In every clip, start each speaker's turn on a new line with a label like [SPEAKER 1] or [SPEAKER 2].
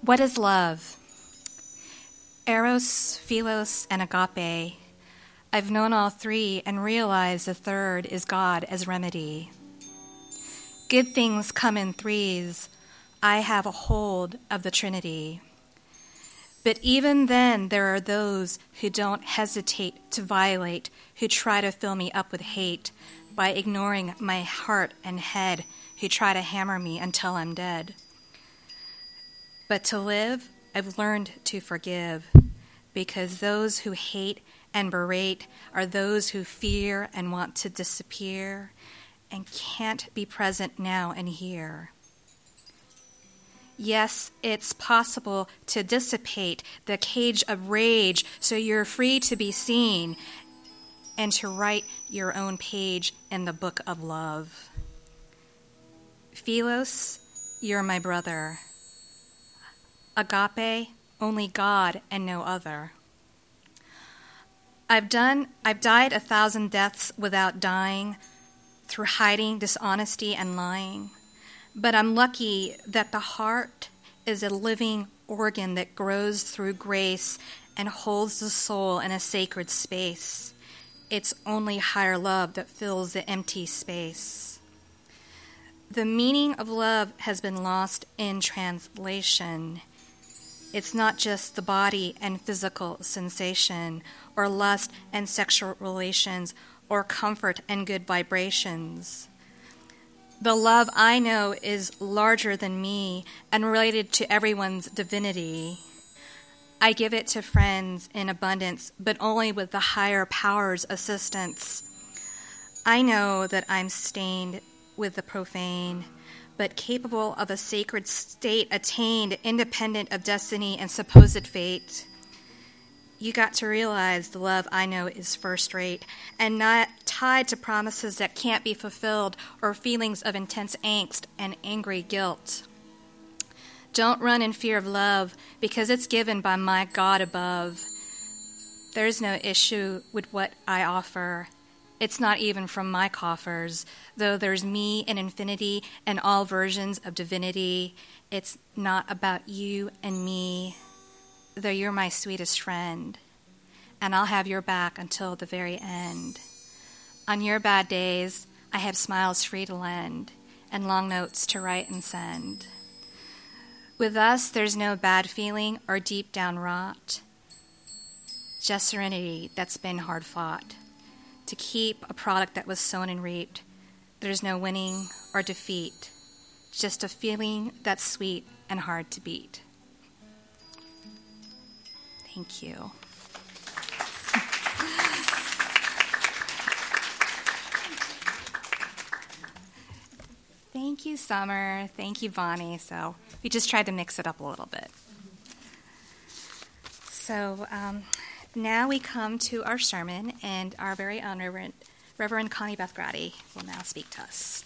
[SPEAKER 1] What is love? Eros, Philos, and Agape. I've known all three and realized the third is God as remedy. Good things come in threes. I have a hold of the Trinity. But even then, there are those who don't hesitate to violate, who try to fill me up with hate by ignoring my heart and head, who try to hammer me until I'm dead. But to live, I've learned to forgive, because those who hate and berate are those who fear and want to disappear and can't be present now and here. Yes, it's possible to dissipate the cage of rage so you're free to be seen and to write your own page in the book of love. Philos, you're my brother. Agape, only God and no other. I've died 1,000 deaths without dying, through hiding, dishonesty, and lying. But I'm lucky that the heart is a living organ that grows through grace and holds the soul in a sacred space. It's only higher love that fills the empty space. The meaning of love has been lost in translation. It's not just the body and physical sensation, or lust and sexual relations, or comfort and good vibrations. The love I know is larger than me and related to everyone's divinity. I give it to friends in abundance, but only with the higher power's assistance. I know that I'm stained with the profane, but capable of a sacred state attained, independent of destiny and supposed fate. You got to realize the love I know is first rate and not tied to promises that can't be fulfilled or feelings of intense angst and angry guilt. Don't run in fear of love, because it's given by my God above. There's no issue with what I offer. It's not even from my coffers, though there's me in infinity and all versions of divinity. It's not about you and me, though you're my sweetest friend, and I'll have your back until the very end. On your bad days, I have smiles free to lend and long notes to write and send. With us, there's no bad feeling or deep down rot, just serenity that's been hard fought. To keep a product that was sown and reaped, there's no winning or defeat, just a feeling that's sweet and hard to beat. Thank you. Thank you, Summer. Thank you, Bonnie. So we just tried to mix it up a little bit. So now we come to our sermon, and our very own Reverend Connie Beth Grady will now speak to us.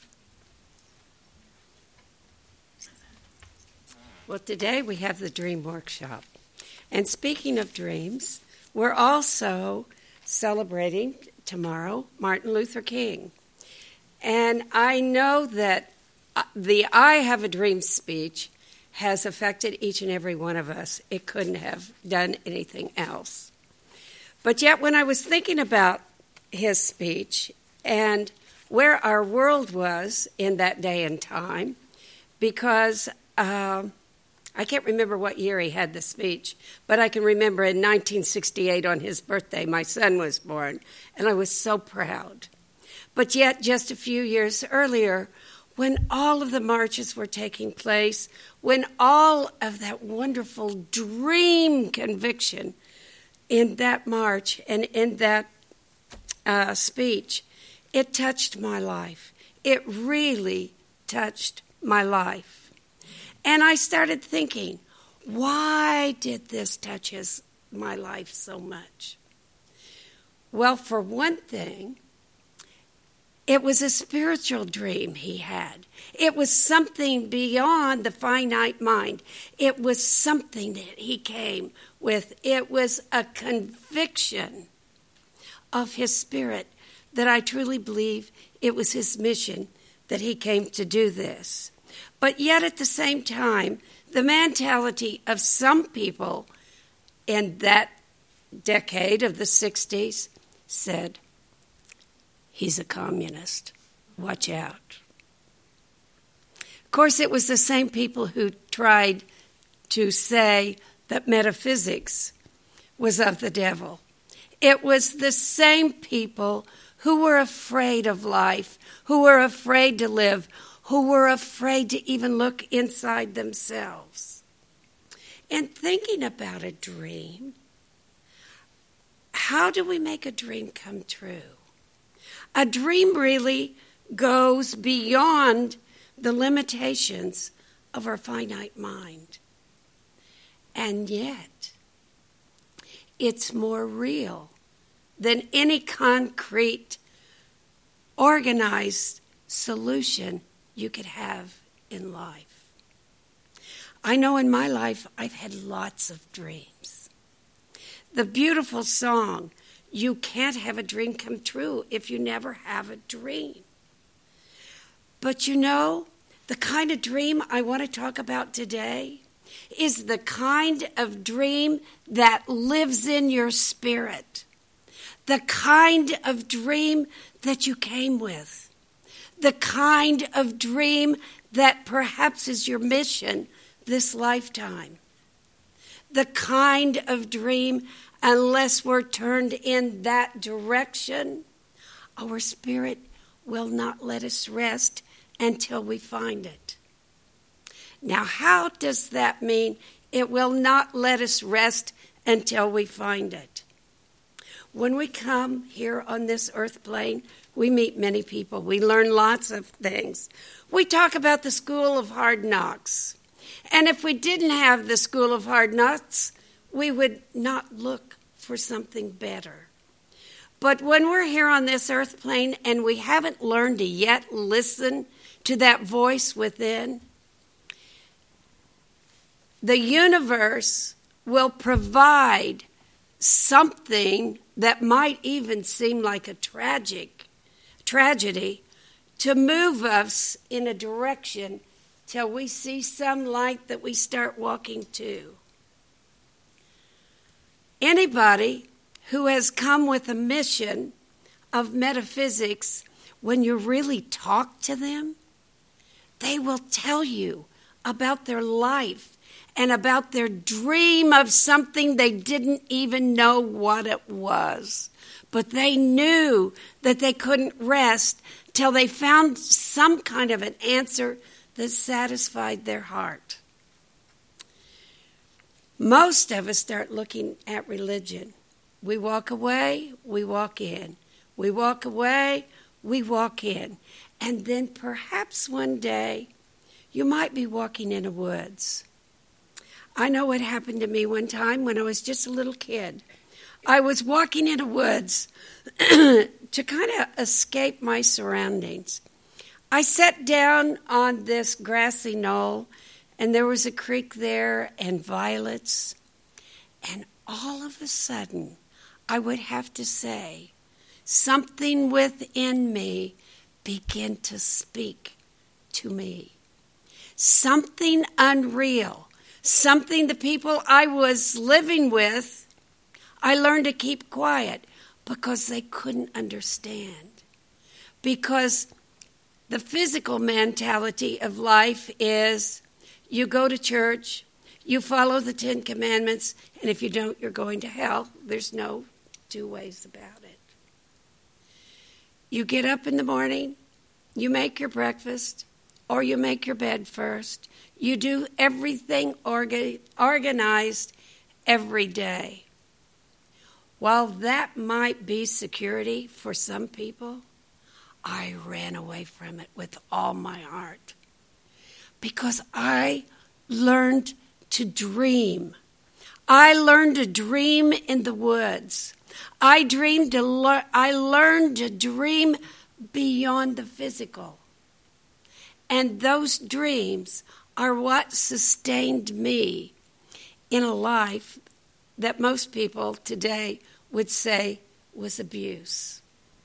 [SPEAKER 2] Well, today we have the Dream Workshop. And speaking of dreams, we're also celebrating tomorrow Martin Luther King. And I know that the I Have a Dream speech has affected each and every one of us. It couldn't have done anything else. But yet when I was thinking about his speech and where our world was in that day and time, because I can't remember what year he had the speech, but I can remember in 1968 on his birthday, my son was born, and I was so proud. But yet just a few years earlier, when all of the marches were taking place, when all of that wonderful dream conviction in that march and in that speech, it touched my life. It really touched my life. And I started thinking, why did this touch my life so much? Well, for one thing, it was a spiritual dream he had. It was something beyond the finite mind. It was something that he came with. It was a conviction of his spirit that I truly believe it was his mission that he came to do this. But yet at the same time, The mentality of some people in that decade of the 60s said, he's a communist. Watch out. Of course, it was the same people who tried to say that metaphysics was of the devil. It was the same people who were afraid of life, who were afraid to live, who were afraid to even look inside themselves. And thinking about a dream, how do we make a dream come true? A dream really goes beyond the limitations of our finite mind. And yet, it's more real than any concrete, organized solution you could have in life. I know in my life I've had lots of dreams. The beautiful song, you can't have a dream come true if you never have a dream. But you know, the kind of dream I want to talk about today is the kind of dream that lives in your spirit. The kind of dream that you came with. The kind of dream that perhaps is your mission this lifetime. The kind of dream, unless we're turned in that direction, our spirit will not let us rest until we find it. Now, how does that mean it will not let us rest until we find it? When we come here on this earth plane, we meet many people. We learn lots of things. We talk about the school of hard knocks. And if we didn't have the school of hard knocks, we would not look for something better. But when we're here on this earth plane and we haven't learned to yet listen to that voice within, the universe will provide something that might even seem like a tragedy to move us in a direction till we see some light that we start walking to. Anybody who has come with a mission of metaphysics, when you really talk to them, they will tell you about their life and about their dream of something they didn't even know what it was. But they knew that they couldn't rest till they found some kind of an answer that satisfied their heart. Most of us start looking at religion. We walk away, we walk in. We walk away, we walk in. And then perhaps one day you might be walking in a woods. I know what happened to me one time when I was just a little kid. I was walking in the woods to kind of escape my surroundings. I sat down on this grassy knoll, and there was a creek there and violets. And all of a sudden, I would have to say, something within me began to speak to me. Something unreal. Something the people I was living with, I learned to keep quiet because they couldn't understand. Because the physical mentality of life is you go to church, you follow the 10 Commandments, and if you don't, you're going to hell. There's no two ways about it. You get up in the morning, you make your breakfast, or you make your bed first. You do everything organized every day. While that might be security for some people, I ran away from it with all my heart. Because I learned to dream. I learned to dream in the woods. I learned to dream beyond the physical. And those dreams are what sustained me in a life that most people today would say was abuse.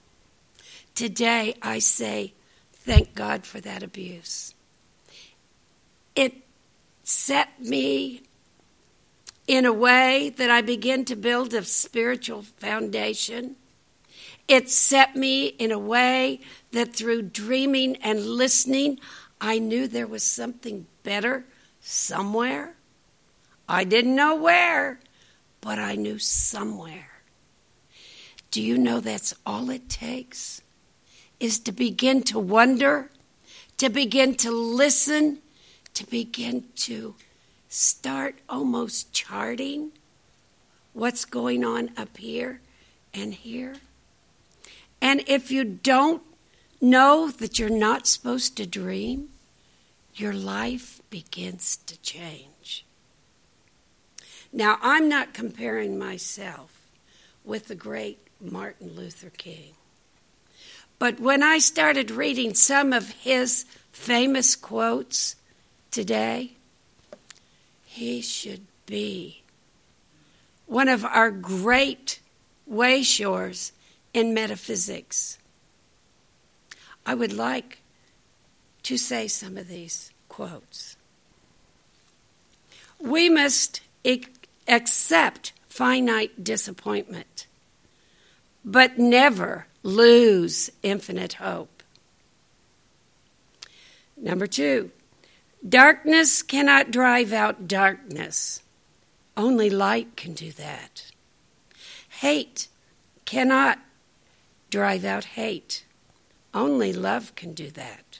[SPEAKER 2] Today I say, thank God for that abuse. It set me in a way that I begin to build a spiritual foundation. It set me in a way that through dreaming and listening, I knew there was something better somewhere. I didn't know where, but I knew somewhere. Do you know that's all it takes? Is to begin to wonder, to begin to listen, to begin to start almost charting what's going on up here and here. And if you don't know that you're not supposed to dream, your life begins to change. Now, I'm not comparing myself with the great Martin Luther King. But when I started reading some of his famous quotes today, he should be one of our great wayshores in metaphysics. I would like to say some of these quotes. We must accept finite disappointment, but never lose infinite hope. Number 2, darkness cannot drive out darkness. Only light can do that. Hate cannot drive out hate. Only love can do that.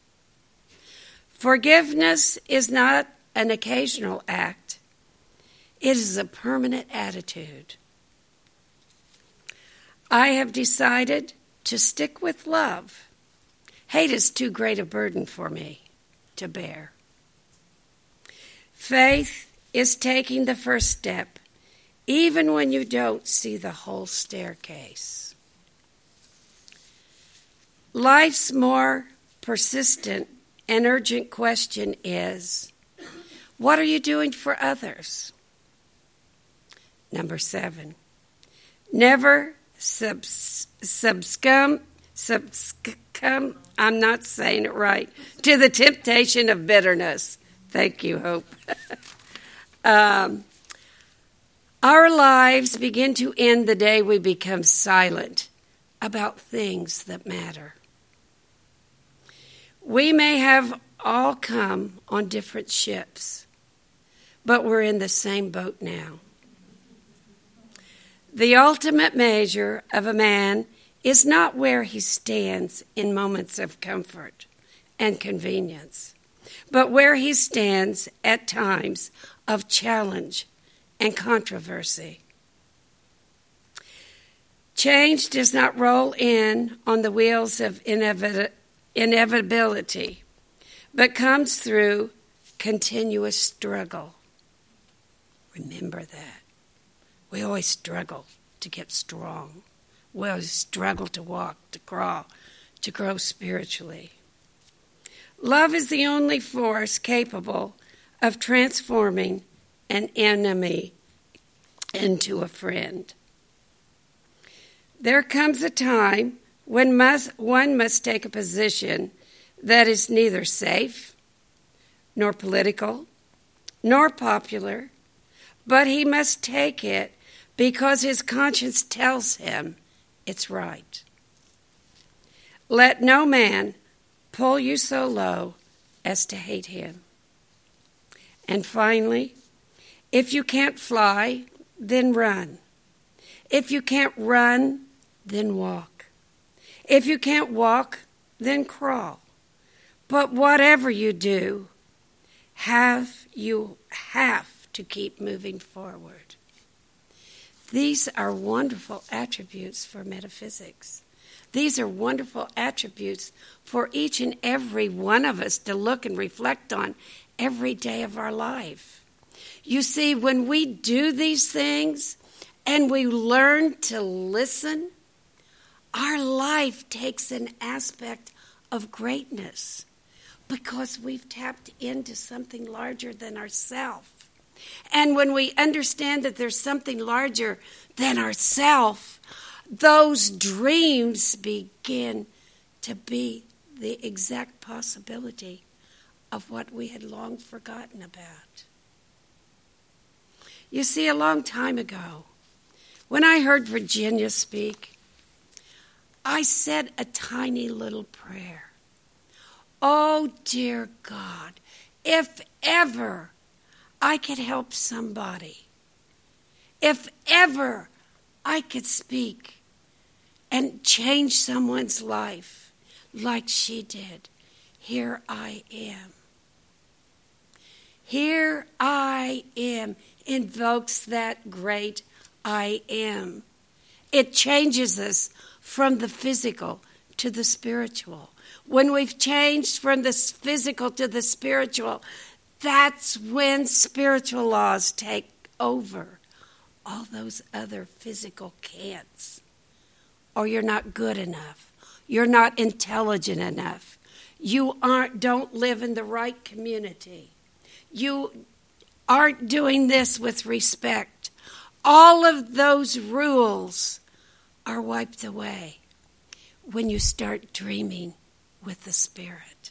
[SPEAKER 2] Forgiveness is not an occasional act. It is a permanent attitude. I have decided to stick with love. Hate is too great a burden for me to bear. Faith is taking the first step, even when you don't see the whole staircase. Life's more persistent and urgent question is, what are you doing for others? Number 7, never succumb, I'm not saying it right, to the temptation of bitterness. Thank you, Hope. Our lives begin to end the day we become silent about things that matter. We may have all come on different ships, but we're in the same boat now. The ultimate measure of a man is not where he stands in moments of comfort and convenience, but where he stands at times of challenge and controversy. Change does not roll in on the wheels of inevitability, but comes through continuous struggle. Remember that. We always struggle to get strong. We always struggle to walk, to crawl, to grow spiritually. Love is the only force capable of transforming an enemy into a friend. There comes a time when one must take a position that is neither safe, nor political, nor popular, but he must take it because his conscience tells him it's right. Let no man pull you so low as to hate him. And finally, if you can't fly, then run. If you can't run, then walk. If you can't walk, then crawl. But whatever you do, you have to keep moving forward. These are wonderful attributes for metaphysics. These are wonderful attributes for each and every one of us to look and reflect on every day of our life. You see, when we do these things and we learn to listen, our life takes an aspect of greatness because we've tapped into something larger than ourselves. And when we understand that there's something larger than ourselves, those dreams begin to be the exact possibility of what we had long forgotten about. You see, a long time ago, when I heard Virginia speak, I said a tiny little prayer. Oh, dear God, if ever I could help somebody, if ever I could speak and change someone's life like she did, here I am. Here I am invokes that great I am. It changes us from the physical to the spiritual. When we've changed from the physical to the spiritual, that's when spiritual laws take over all those other physical can'ts. Or you're not good enough. You're not intelligent enough. You don't live in the right community. You aren't doing this with respect. All of those rules are wiped away when you start dreaming with the Spirit.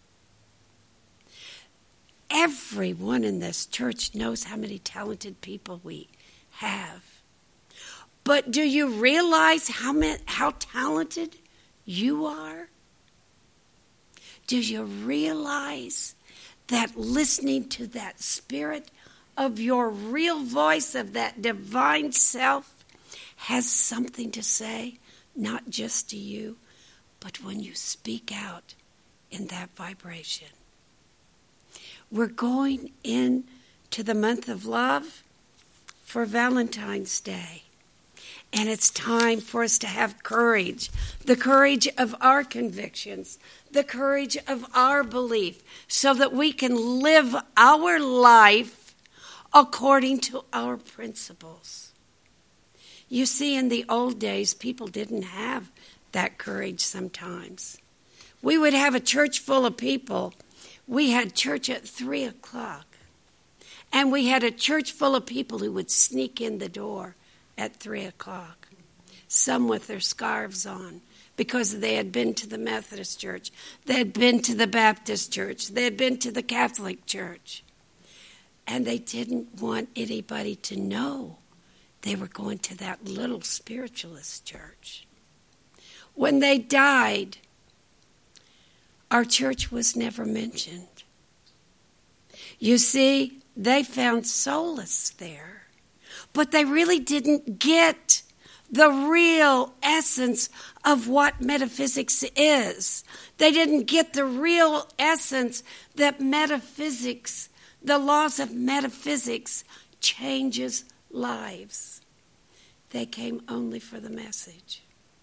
[SPEAKER 2] Everyone in this church knows how many talented people we have. But do you realize how talented you are? Do you realize that listening to that Spirit of your real voice, of that divine self, has something to say, not just to you, but when you speak out in that vibration? We're going into the month of love for Valentine's Day. And it's time for us to have courage, the courage of our convictions, the courage of our belief, so that we can live our life according to our principles. You see, in the old days, people didn't have that courage sometimes. We would have a church full of people. We had church at 3 o'clock. And we had a church full of people who would sneak in the door at 3 o'clock. Some with their scarves on because they had been to the Methodist church. They had been to the Baptist church. They had been to the Catholic church. And they didn't want anybody to know they were going to that little spiritualist church. When they died, our church was never mentioned. You see, they found solace there, but they really didn't get the real essence of what metaphysics is. They didn't get the real essence that metaphysics, the laws of metaphysics, changes lives. They came only for the message.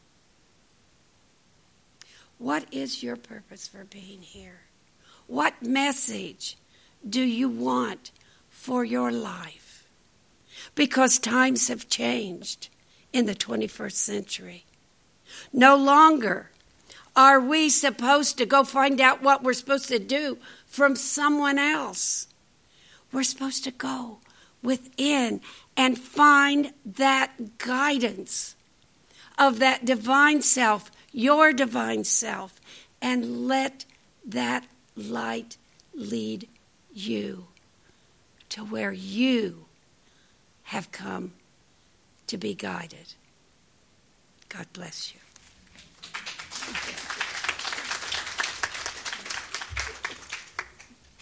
[SPEAKER 2] What is your purpose for being here? What message do you want for your life? Because times have changed in the 21st century. No longer are we supposed to go find out what we're supposed to do from someone else. We're supposed to go within and find that guidance of that divine self, your divine self, and let that light lead you to where you have come to be guided. God bless you.